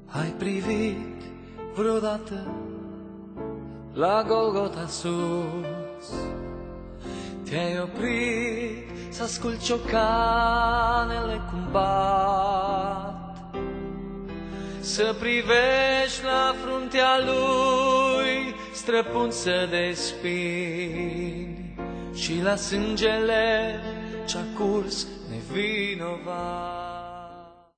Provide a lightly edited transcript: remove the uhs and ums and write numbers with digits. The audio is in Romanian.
Ai privit vreodată la Golgota sus? Te-ai oprit să asculti ciocanele cum bat, să privești la fruntea lui străpunsă de spini și la sângele ce-a curs nevinovat.